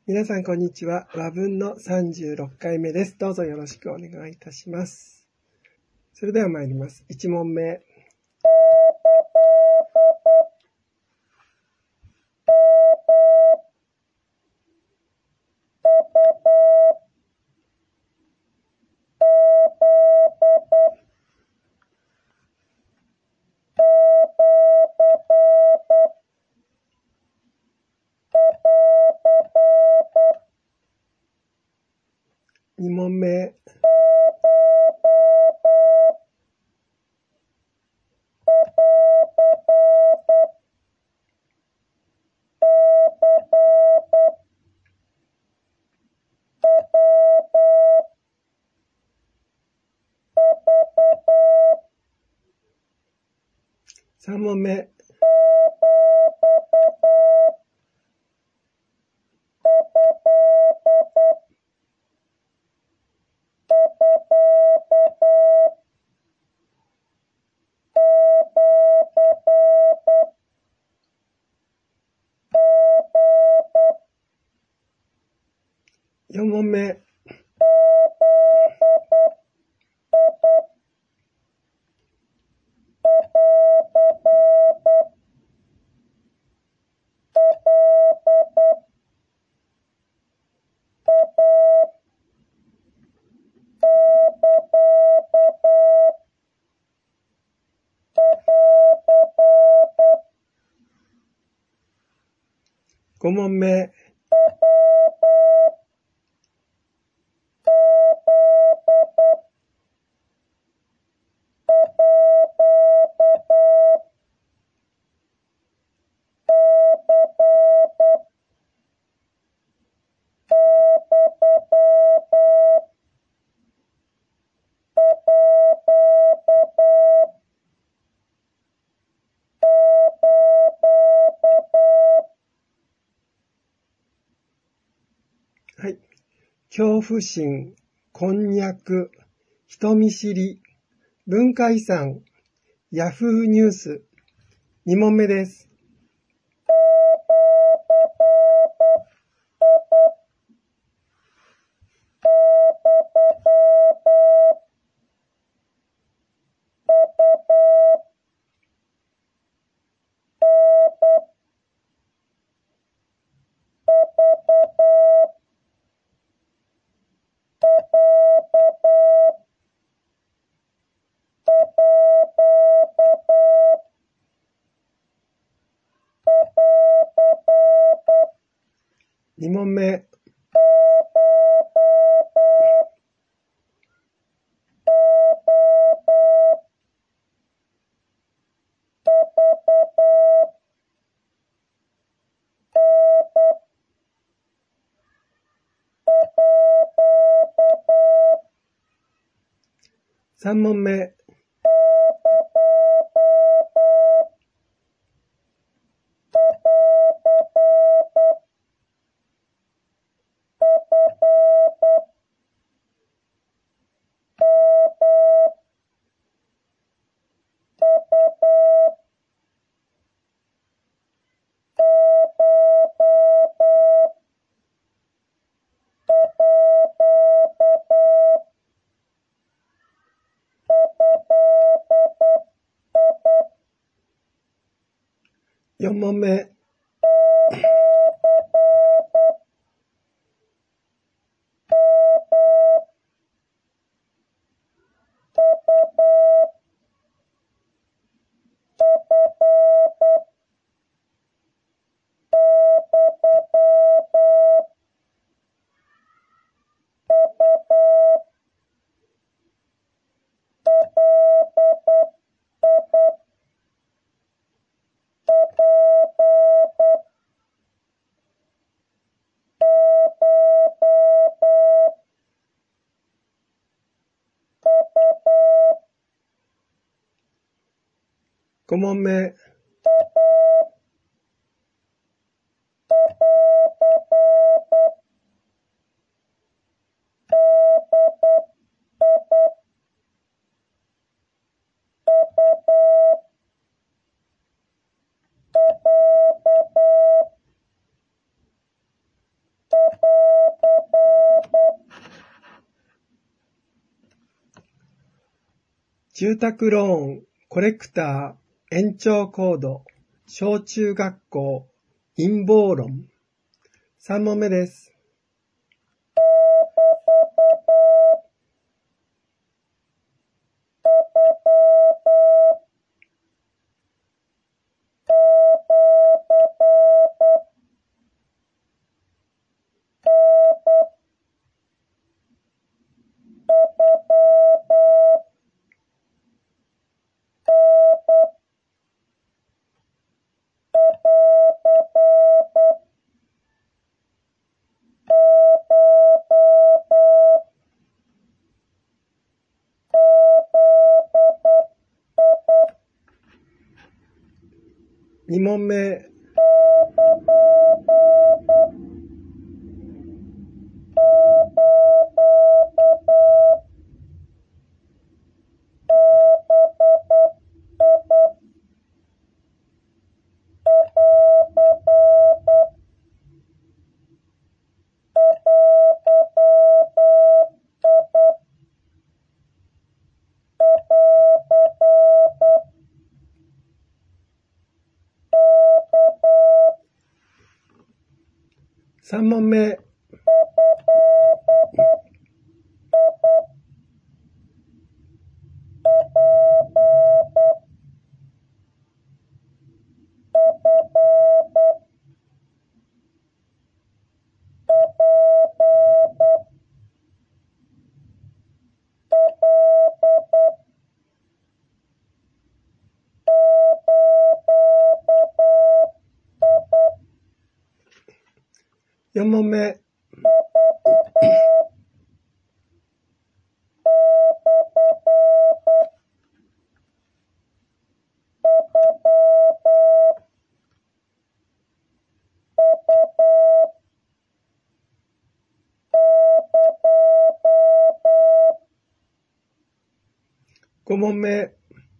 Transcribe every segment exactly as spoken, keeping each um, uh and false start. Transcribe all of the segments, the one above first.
皆さんこんにちは。和文のさんじゅうろっかいめです。どうぞよろしくお願いいたします。それでは参ります。いち問目。に問目。さん問目。よん問目。ご問目。はい。恐怖心、こんにゃく、人見知り、文化遺産、ヤフーニュース。に問目です。に問目。さん問目。よん問目。ご問目。 住宅ローン、コレクター、延長コード、小中学校、陰謀論。さん問目です。に問目。さん問目。よん問目。ご問目。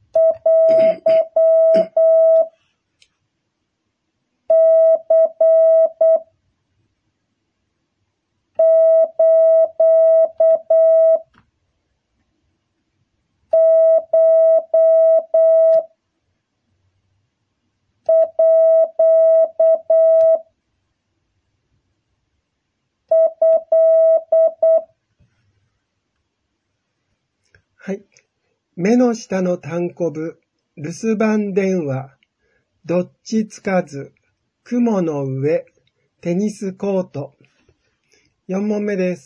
はい。目の下の単行部、留守番電話、どっちつかず、雲の上、テニスコート。よん問目です。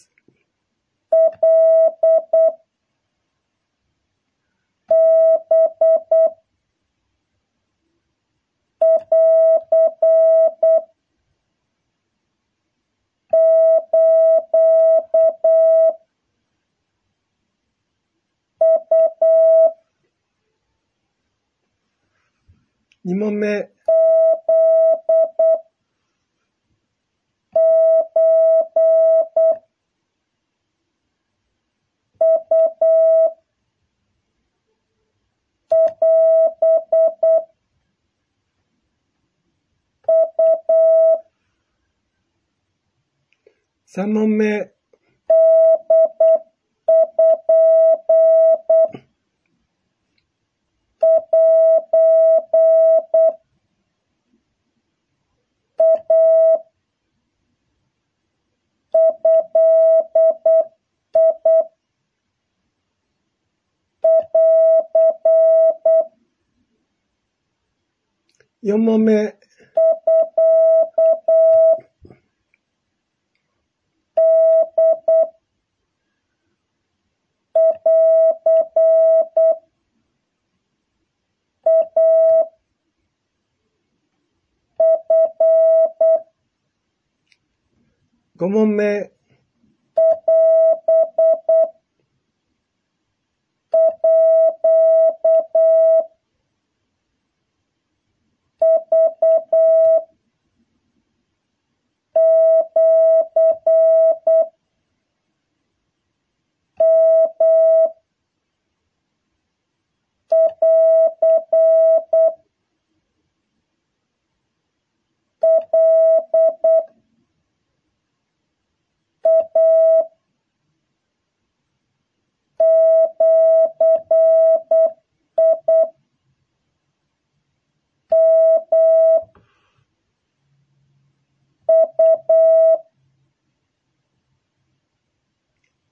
に問目。さん問目。よん問目。ご問目。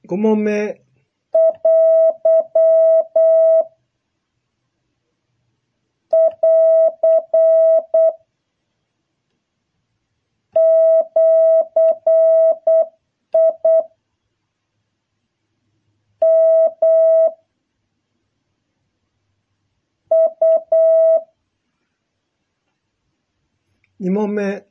ご問目。に問目。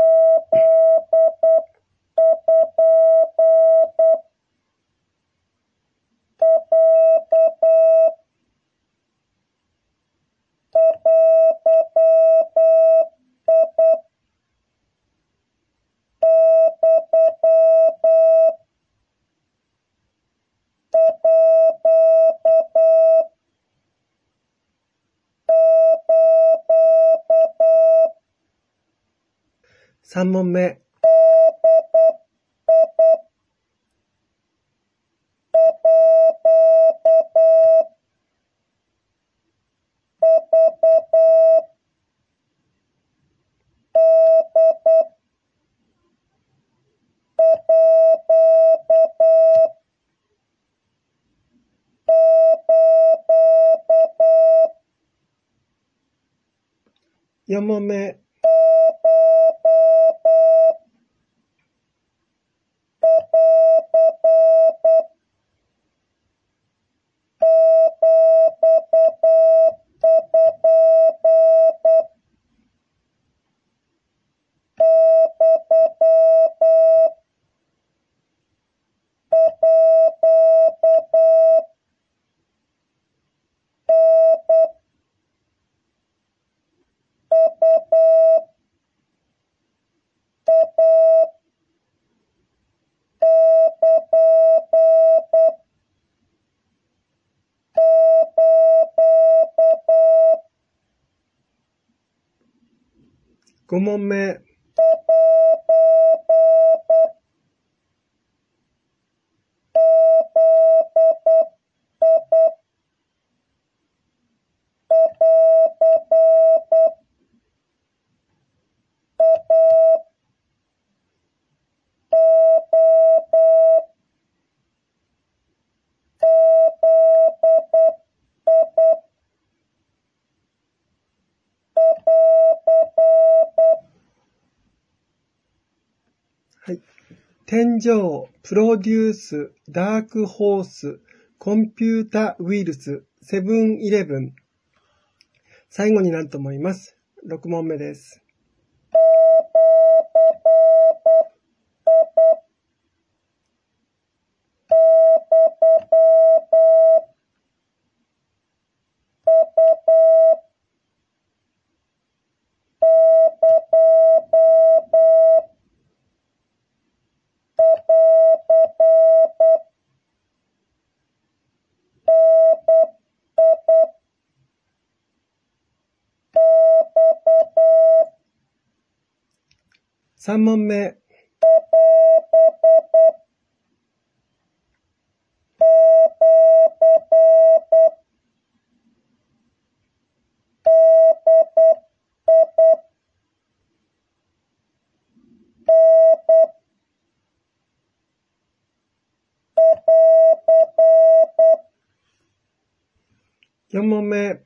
さん問目。よん問目。ご問目。はい。天井、プロデュース、ダークホース、コンピュータウイルス、セブンイレブン。最後になると思います。ろく問目です。さん問目。よん問目。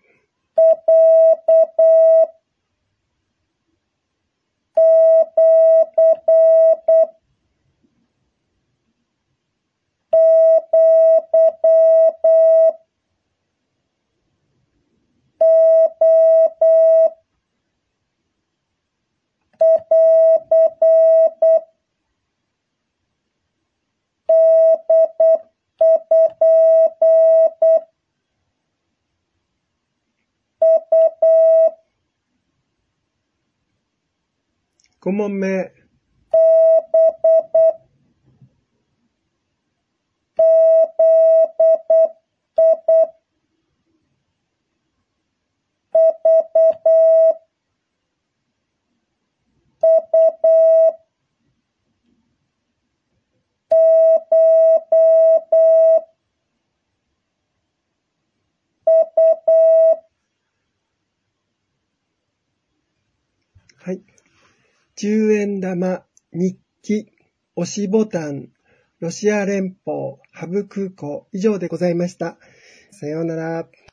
ご問目。はい。じゅうえん玉、日記、押しボタン、 ロシア連邦ハブ空港以上でございました。さようなら。